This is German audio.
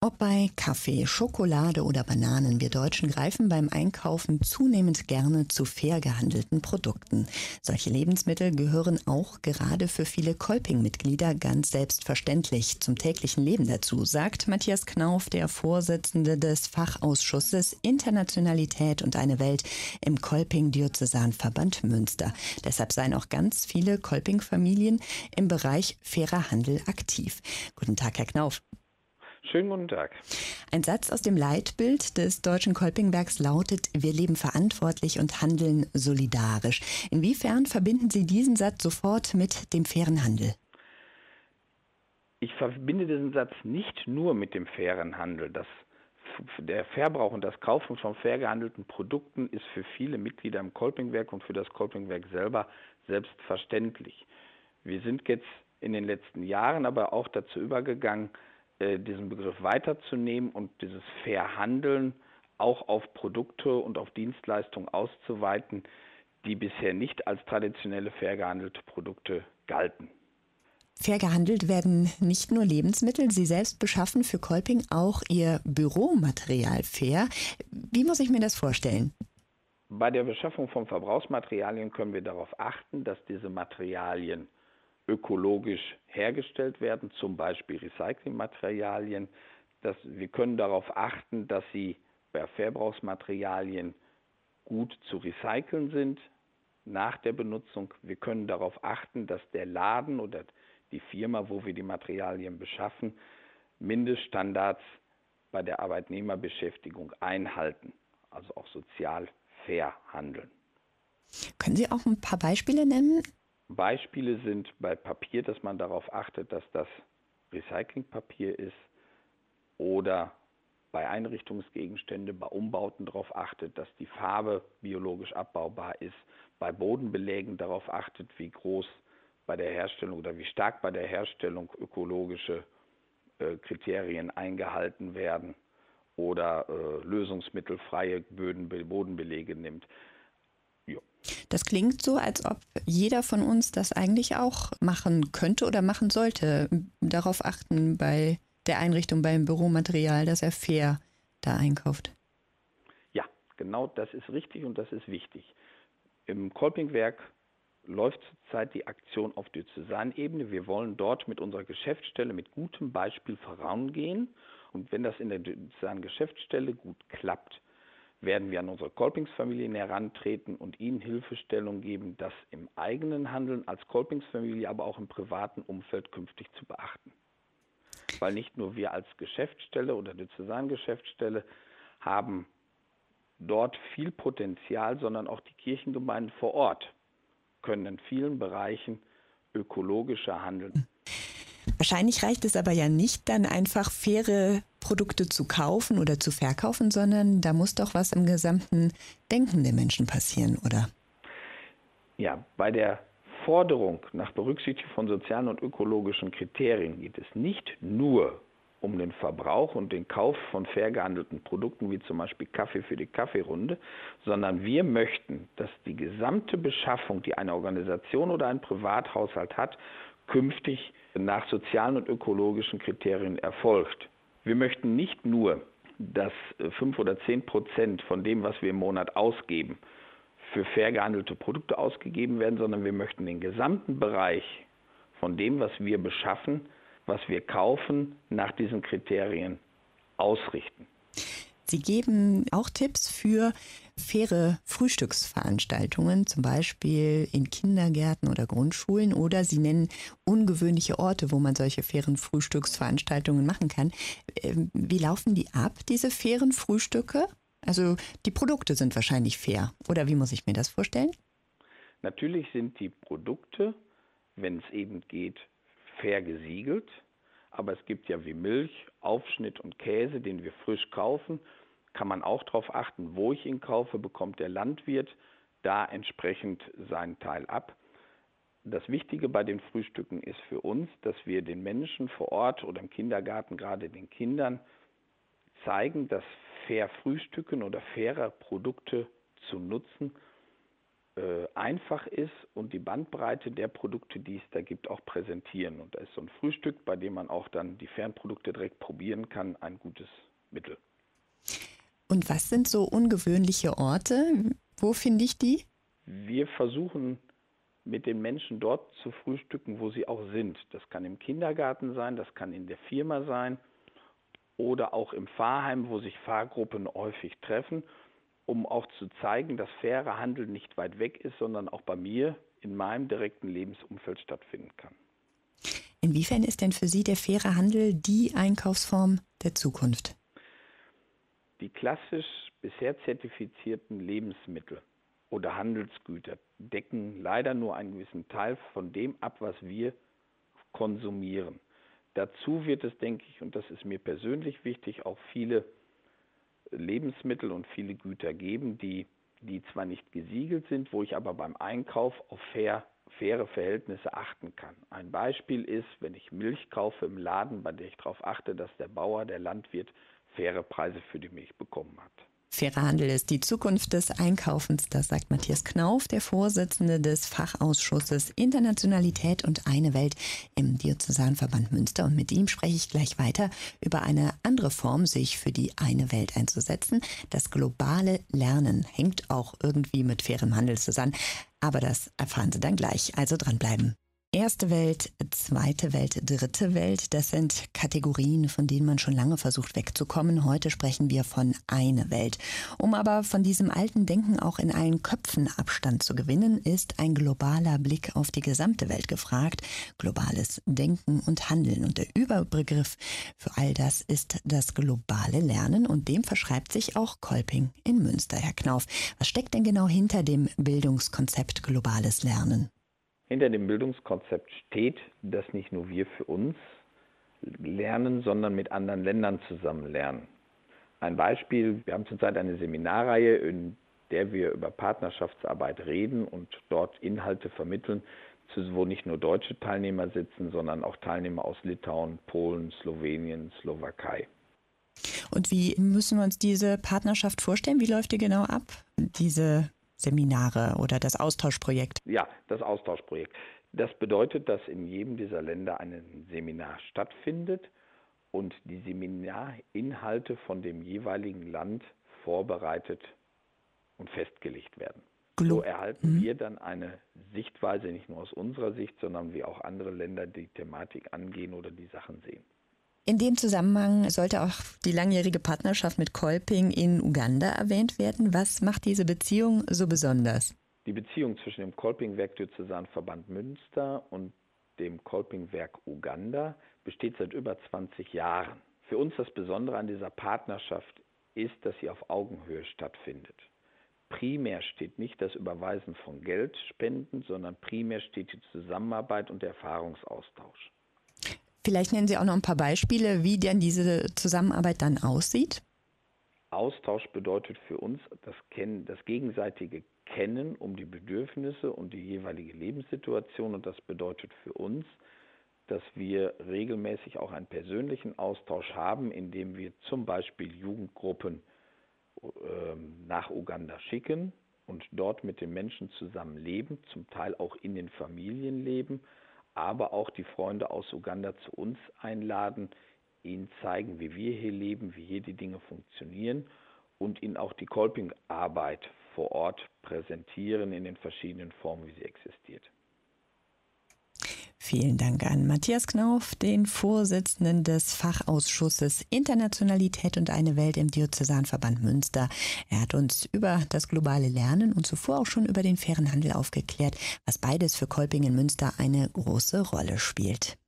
Ob bei Kaffee, Schokolade oder Bananen, wir Deutschen greifen beim Einkaufen zunehmend gerne zu fair gehandelten Produkten. Solche Lebensmittel gehören auch gerade für viele Kolping-Mitglieder ganz selbstverständlich zum täglichen Leben dazu, sagt Matthias Knauf, der Vorsitzende des Fachausschusses Internationalität und eine Welt im Kolping-Diözesanverband Münster. Deshalb seien auch ganz viele Kolping-Familien im Bereich fairer Handel aktiv. Guten Tag, Herr Knauf. Schönen guten Tag. Ein Satz aus dem Leitbild des Deutschen Kolpingwerks lautet: Wir leben verantwortlich und handeln solidarisch. Inwiefern verbinden Sie diesen Satz sofort mit dem fairen Handel? Ich verbinde diesen Satz nicht nur mit dem fairen Handel. Der Verbrauch und das Kaufen von fair gehandelten Produkten ist für viele Mitglieder im Kolpingwerk und für das Kolpingwerk selber selbstverständlich. Wir sind jetzt in den letzten Jahren aber auch dazu übergegangen, diesen Begriff weiterzunehmen und dieses fair Handeln auch auf Produkte und auf Dienstleistungen auszuweiten, die bisher nicht als traditionelle fair gehandelte Produkte galten. Fair gehandelt werden nicht nur Lebensmittel, Sie selbst beschaffen für Kolping auch Ihr Büromaterial fair. Wie muss ich mir das vorstellen? Bei der Beschaffung von Verbrauchsmaterialien können wir darauf achten, dass diese Materialien ökologisch hergestellt werden, zum Beispiel Recyclingmaterialien. Wir können darauf achten, dass sie bei Verbrauchsmaterialien gut zu recyceln sind nach der Benutzung. Wir können darauf achten, dass der Laden oder die Firma, wo wir die Materialien beschaffen, Mindeststandards bei der Arbeitnehmerbeschäftigung einhalten, also auch sozial fair handeln. Können Sie auch ein paar Beispiele nennen? Beispiele sind bei Papier, dass man darauf achtet, dass das Recyclingpapier ist, oder bei Einrichtungsgegenständen, bei Umbauten darauf achtet, dass die Farbe biologisch abbaubar ist, bei Bodenbelägen darauf achtet, wie groß bei der Herstellung oder wie stark bei der Herstellung ökologische Kriterien eingehalten werden, oder lösungsmittelfreie Bodenbelege nimmt. Jo. Das klingt so, als ob jeder von uns das eigentlich auch machen könnte oder machen sollte. Darauf achten bei der Einrichtung, beim Büromaterial, dass er fair da einkauft. Ja, genau, das ist richtig und das ist wichtig. Im Kolpingwerk läuft zurzeit die Aktion auf Diözesanebene. Wir wollen dort mit unserer Geschäftsstelle mit gutem Beispiel vorangehen. Und wenn das in der Diözesan-Geschäftsstelle gut klappt, werden wir an unsere Kolpingsfamilien herantreten und ihnen Hilfestellung geben, das im eigenen Handeln als Kolpingsfamilie, aber auch im privaten Umfeld künftig zu beachten. Weil nicht nur wir als Geschäftsstelle oder Diözesan-Geschäftsstelle haben dort viel Potenzial, sondern auch die Kirchengemeinden vor Ort können in vielen Bereichen ökologischer handeln. Wahrscheinlich reicht es aber ja nicht, dann einfach faire Produkte zu kaufen oder zu verkaufen, sondern da muss doch was im gesamten Denken der Menschen passieren, oder? Ja, bei der Forderung nach Berücksichtigung von sozialen und ökologischen Kriterien geht es nicht nur um den Verbrauch und den Kauf von fair gehandelten Produkten, wie zum Beispiel Kaffee für die Kaffeerunde, sondern wir möchten, dass die gesamte Beschaffung, die eine Organisation oder ein Privathaushalt hat, künftig nach sozialen und ökologischen Kriterien erfolgt. Wir möchten nicht nur, dass 5 oder 10% von dem, was wir im Monat ausgeben, für fair gehandelte Produkte ausgegeben werden, sondern wir möchten den gesamten Bereich von dem, was wir beschaffen, was wir kaufen, nach diesen Kriterien ausrichten. Sie geben auch Tipps für faire Frühstücksveranstaltungen, zum Beispiel in Kindergärten oder Grundschulen, oder Sie nennen ungewöhnliche Orte, wo man solche fairen Frühstücksveranstaltungen machen kann. Wie laufen die ab, diese fairen Frühstücke? Also die Produkte sind wahrscheinlich fair, oder wie muss ich mir das vorstellen? Natürlich sind die Produkte, wenn es eben geht, fair gesiegelt, aber es gibt ja wie Milch, Aufschnitt und Käse, den wir frisch kaufen. Kann man auch darauf achten, wo ich ihn kaufe, bekommt der Landwirt da entsprechend seinen Teil ab. Das Wichtige bei den Frühstücken ist für uns, dass wir den Menschen vor Ort oder im Kindergarten, gerade den Kindern, zeigen, dass fair Frühstücken oder faire Produkte zu nutzen einfach ist und die Bandbreite der Produkte, die es da gibt, auch präsentieren. Und da ist so ein Frühstück, bei dem man auch dann die Fernprodukte direkt probieren kann, ein gutes Mittel. Und was sind so ungewöhnliche Orte? Wo finde ich die? Wir versuchen mit den Menschen dort zu frühstücken, wo sie auch sind. Das kann im Kindergarten sein, das kann in der Firma sein oder auch im Fahrheim, wo sich Fahrgruppen häufig treffen, um auch zu zeigen, dass fairer Handel nicht weit weg ist, sondern auch bei mir in meinem direkten Lebensumfeld stattfinden kann. Inwiefern ist denn für Sie der faire Handel die Einkaufsform der Zukunft? Die klassisch bisher zertifizierten Lebensmittel oder Handelsgüter decken leider nur einen gewissen Teil von dem ab, was wir konsumieren. Dazu wird es, denke ich, und das ist mir persönlich wichtig, auch viele Lebensmittel und viele Güter geben, die zwar nicht gesiegelt sind, wo ich aber beim Einkauf auf faire Verhältnisse achten kann. Ein Beispiel ist, wenn ich Milch kaufe im Laden, bei der ich darauf achte, dass der Bauer, der Landwirt, faire Preise für die Milch bekommen hat. Fairer Handel ist die Zukunft des Einkaufens, das sagt Matthias Knauf, der Vorsitzende des Fachausschusses Internationalität und eine Welt im Diözesanverband Münster. Und mit ihm spreche ich gleich weiter über eine andere Form, sich für die eine Welt einzusetzen. Das globale Lernen hängt auch irgendwie mit fairem Handel zusammen. Aber das erfahren Sie dann gleich, also dranbleiben. Erste Welt, zweite Welt, dritte Welt, das sind Kategorien, von denen man schon lange versucht wegzukommen. Heute sprechen wir von eine Welt. Um aber von diesem alten Denken auch in allen Köpfen Abstand zu gewinnen, ist ein globaler Blick auf die gesamte Welt gefragt. Globales Denken und Handeln. Und der Überbegriff für all das ist das globale Lernen und dem verschreibt sich auch Kolping in Münster. Herr Knauf, was steckt denn genau hinter dem Bildungskonzept globales Lernen? Hinter dem Bildungskonzept steht, dass nicht nur wir für uns lernen, sondern mit anderen Ländern zusammen lernen. Ein Beispiel, wir haben zurzeit eine Seminarreihe, in der wir über Partnerschaftsarbeit reden und dort Inhalte vermitteln, wo nicht nur deutsche Teilnehmer sitzen, sondern auch Teilnehmer aus Litauen, Polen, Slowenien, Slowakei. Und wie müssen wir uns diese Partnerschaft vorstellen? Wie läuft die genau ab, diese Seminare oder das Austauschprojekt? Ja, das Austauschprojekt. Das bedeutet, dass in jedem dieser Länder ein Seminar stattfindet und die Seminarinhalte von dem jeweiligen Land vorbereitet und festgelegt werden. So erhalten wir dann eine Sichtweise nicht nur aus unserer Sicht, sondern wie auch andere Länder die Thematik angehen oder die Sachen sehen. In dem Zusammenhang sollte auch die langjährige Partnerschaft mit Kolping in Uganda erwähnt werden. Was macht diese Beziehung so besonders? Die Beziehung zwischen dem Kolpingwerk Diözesanverband Münster und dem Kolpingwerk Uganda besteht seit über 20 Jahren. Für uns das Besondere an dieser Partnerschaft ist, dass sie auf Augenhöhe stattfindet. Primär steht nicht das Überweisen von Geldspenden, sondern primär steht die Zusammenarbeit und der Erfahrungsaustausch. Vielleicht nennen Sie auch noch ein paar Beispiele, wie denn diese Zusammenarbeit dann aussieht. Austausch bedeutet für uns das gegenseitige Kennen um die Bedürfnisse und die jeweilige Lebenssituation. Und das bedeutet für uns, dass wir regelmäßig auch einen persönlichen Austausch haben, indem wir zum Beispiel Jugendgruppen nach Uganda schicken und dort mit den Menschen zusammen leben, zum Teil auch in den Familien leben, aber auch die Freunde aus Uganda zu uns einladen, ihnen zeigen, wie wir hier leben, wie hier die Dinge funktionieren und ihnen auch die Kolping-Arbeit vor Ort präsentieren in den verschiedenen Formen, wie sie existiert. Vielen Dank an Matthias Knauf, den Vorsitzenden des Fachausschusses Internationalität und eine Welt im Diözesanverband Münster. Er hat uns über das globale Lernen und zuvor auch schon über den fairen Handel aufgeklärt, was beides für Kolping in Münster eine große Rolle spielt.